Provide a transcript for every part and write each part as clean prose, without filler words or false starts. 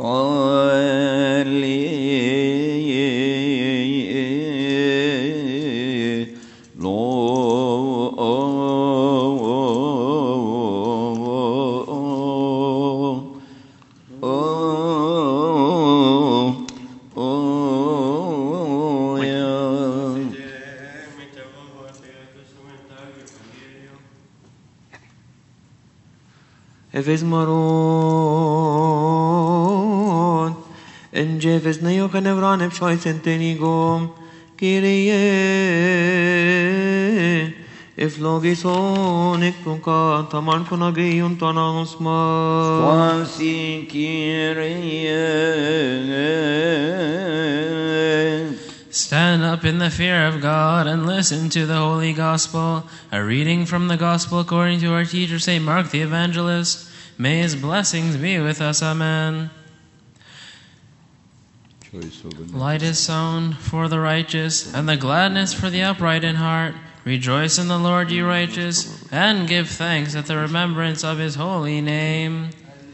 Efes maron, en jefes neo genevran epshoi centenigom, Kyrie, eflogison ektonka taman konageion tanasma. Quasi Kyrie. Stand up in the fear of God and listen to the Holy Gospel. A reading from the Gospel according to our teacher, St. Mark the Evangelist. May his blessings be with us. Amen. Light is sown for the righteous, and the gladness for the upright in heart. Rejoice in the Lord, ye righteous, and give thanks at the remembrance of his holy name.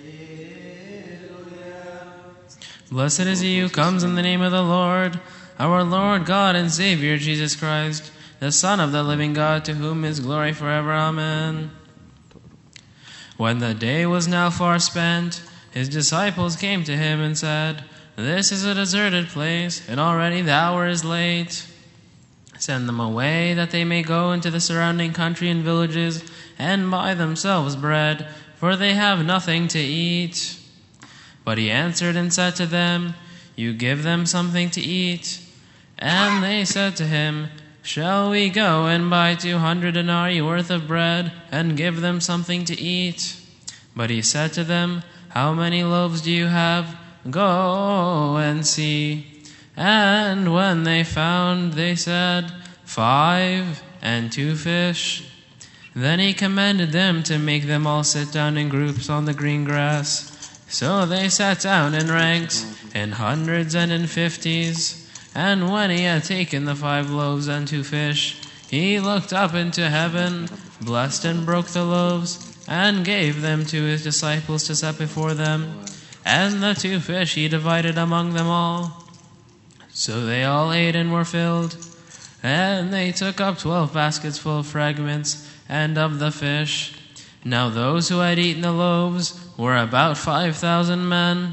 Blessed is he who comes in the name of the Lord, our Lord God and Savior Jesus Christ, the Son of the living God, to whom is glory forever. Amen. When the day was now far spent, his disciples came to him and said, This is a deserted place, and already the hour is late. Send them away, that they may go into the surrounding country and villages, and buy themselves bread, for they have nothing to eat. But he answered and said to them, You give them something to eat. And they said to him, Shall we go and buy 200 denarii worth of bread, and give them something to eat? But he said to them, How many loaves do you have? Go and see. And when they found, they said, 5 and 2 fish. Then he commanded them to make them all sit down in groups on the green grass. So they sat down in ranks, in hundreds and in 50s. And when he had taken the 5 loaves and 2 fish, he looked up into heaven, blessed and broke the loaves, and gave them to his disciples to set before them. And the 2 fish he divided among them all. So they all ate and were filled. And they took up 12 baskets full of fragments and of the fish. Now those who had eaten the loaves were about 5,000 men.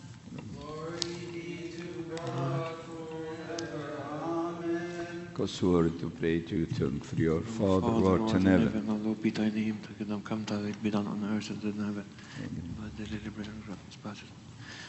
God's word to pray to turn for your Father, who art in heaven. Hallowed be thy name. Thy kingdom come, thy will be done on earth as it is in heaven.